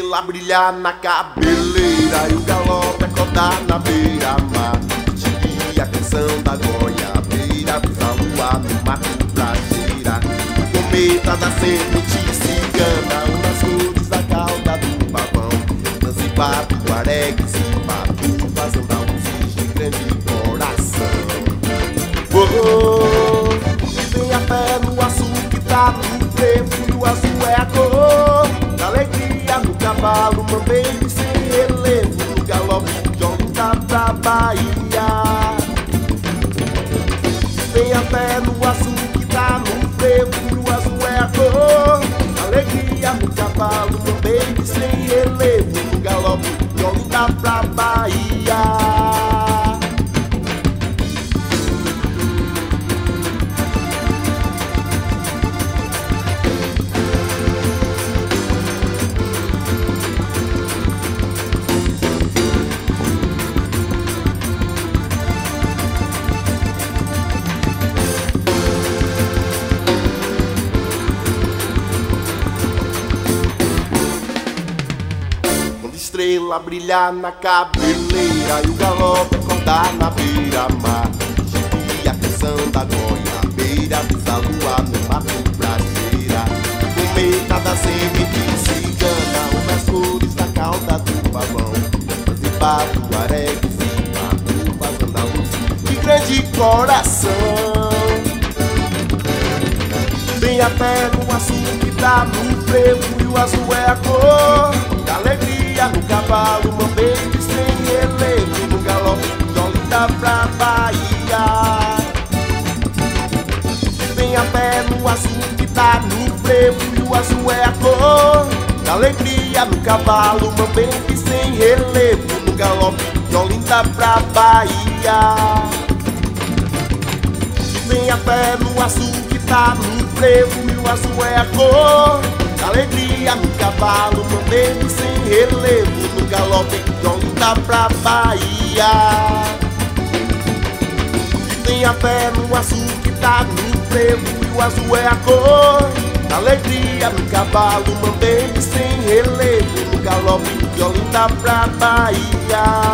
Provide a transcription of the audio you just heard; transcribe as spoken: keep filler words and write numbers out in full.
estrela brilhar na cabeleira e o galope acordar na beira-mar. Chique a canção da goiabeira, brisa a lua no mato pra cheirar. O cometa da semente cigana, umas cores da cauda do pavão. Zanzibar, Tuareg, Zimbabue, fazendo a luzes de grande coração. Oh, oh, vem a fé no açúcar que tá no frevo, e o azul é a cor da alegria no cavalo, mambeiro sem relevo, no galope de Olinda pra Bahia. Vem a fé no açúcar que tá no frevo, e o azul é a cor da alegria no cavalo, mambeiro sem relevo, no galope de Olinda pra Bahia. Estrela brilhar na cabeleira e o galope acordar na beira-mar. Chique a canção da goiabeira, brisa a lua no mato pra cheirar. O cometa da semente cigana, umas cores da cauda do pavão. Zanzibar, Tuareg, Zimbabue, fazendo a luz de grande coração. Vem a pé no açúcar que tá no frevo, e o azul é a cor da alegria no cavalo, mambeiro sem relevo, no galope de Olinda pra Bahia. Vem a pé no açúcar que tá no frevo, e o azul é a cor da alegria no cavalo, mambeiro sem relevo, no galope de Olinda pra Bahia. Vem a pé no açúcar que tá no frevo, e o azul é a cor da alegria no cavalo, mambeiro sem relevo, no galope de Olinda pra Bahia. Tem a fé no açúcar que tá no frevo, e o azul é a cor da alegria no cavalo, mambeiro sem relevo, no galope de Olinda pra Bahia.